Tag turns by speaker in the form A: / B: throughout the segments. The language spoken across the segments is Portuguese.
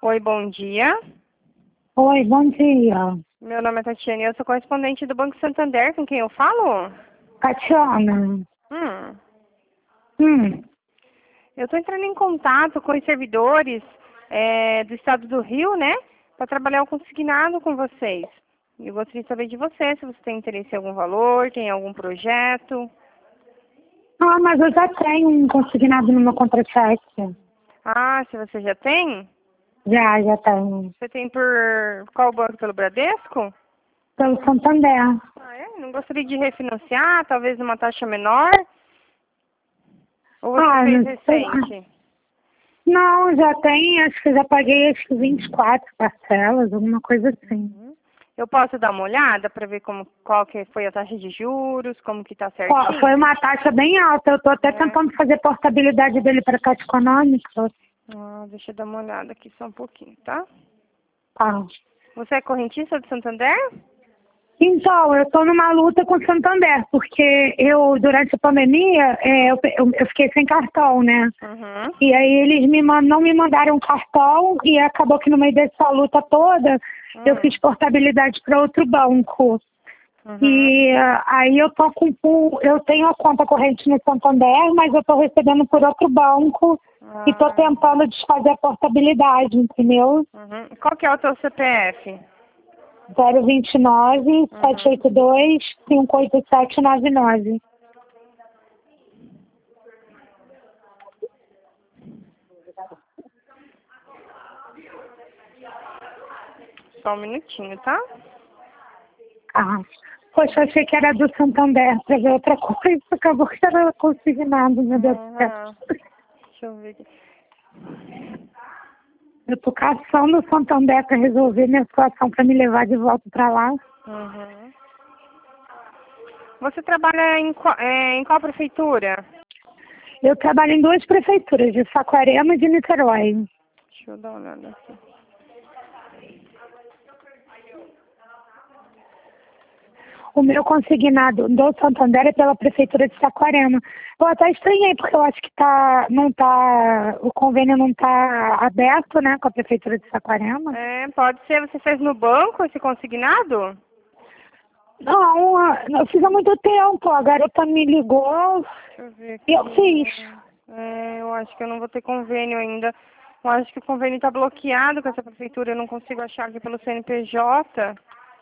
A: Oi, bom dia.
B: Oi, bom dia.
A: Meu nome é Tatiana e eu sou correspondente do Banco Santander. Com quem eu falo?
B: Tatiana.
A: Hum.
B: Hum.
A: Eu estou entrando em contato com os servidores do estado do Rio, né? Para trabalhar o consignado com vocês. Eu gostaria de saber de você, se você tem interesse em algum valor, tem algum projeto.
B: Ah, mas eu já tenho um consignado no meu contra-cheque.
A: Ah, se você já tem?
B: Já tenho.
A: Você tem por qual banco? Pelo Bradesco?
B: Pelo Santander.
A: Ah, é? Não gostaria de refinanciar, talvez numa taxa menor? Ou você fez
B: Não sei lá.
A: recente?
B: Não, já tem, acho que eu já paguei 24 parcelas, alguma coisa assim.
A: Eu posso dar uma olhada para ver qual que foi a taxa de juros, como que tá certinho?
B: Foi uma taxa bem alta, eu estou até tentando fazer portabilidade dele para a Caixa Econômica.
A: Ah, deixa eu dar uma olhada aqui só um pouquinho, tá?
B: Tá.
A: Você é correntista do Santander?
B: Então, eu estou numa luta com o Santander, porque durante a pandemia, eu fiquei sem cartão, né?
A: Uhum.
B: E aí eles não me mandaram cartão e acabou que no meio dessa luta toda, eu fiz portabilidade para outro banco.
A: Uhum.
B: E aí eu tenho a conta corrente no Santander, mas eu estou recebendo por outro banco e estou
A: Ah,
B: tentando desfazer a portabilidade, entendeu?
A: uhum. Qual que é o teu CPF?
B: 029 782 58799.
A: Só um minutinho, tá?
B: Ah, poxa, eu achei que era do Santander para ver outra coisa, acabou que era consignado, meu Deus do céu.
A: Uhum. Deixa eu ver aqui.
B: Eu tô caçando o Santander para resolver minha situação, para me levar de volta para lá.
A: Uhum. Você trabalha em qual prefeitura?
B: Eu trabalho em duas prefeituras, de Saquarema e de Niterói.
A: Deixa eu dar uma olhada aqui.
B: O meu consignado do Santander é pela prefeitura de Saquarema. Eu até estranhei, porque eu acho que o convênio não está aberto, né, com a prefeitura de Saquarema.
A: Pode ser. Você fez no banco esse consignado?
B: Não, eu fiz há muito tempo, a garota me ligou
A: Deixa eu ver
B: e eu
A: aqui.
B: fiz.
A: Eu acho que eu não vou ter convênio ainda. Eu acho que o convênio está bloqueado com essa prefeitura. Eu não consigo achar aqui pelo CNPJ.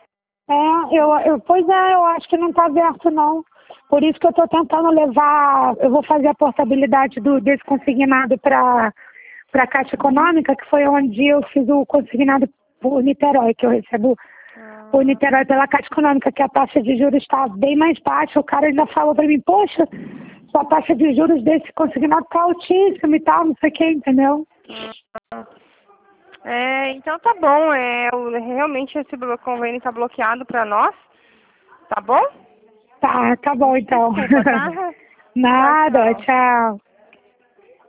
B: Pois é, eu acho que não está aberto não. Por isso que eu estou tentando eu vou fazer a portabilidade desse consignado para a Caixa Econômica, que foi onde eu fiz o consignado por Niterói, que eu recebo por Niterói pela Caixa Econômica, que a taxa de juros está bem mais baixa. O cara ainda falou para mim, poxa, sua taxa de juros desse consignado está altíssima e tal, não sei o que, entendeu?
A: Então tá bom. Realmente esse convênio está bloqueado para nós. Tá bom?
B: Tá bom então.
A: Desculpa, tá? Tchau,
B: Nada,
A: tchau.
B: tchau.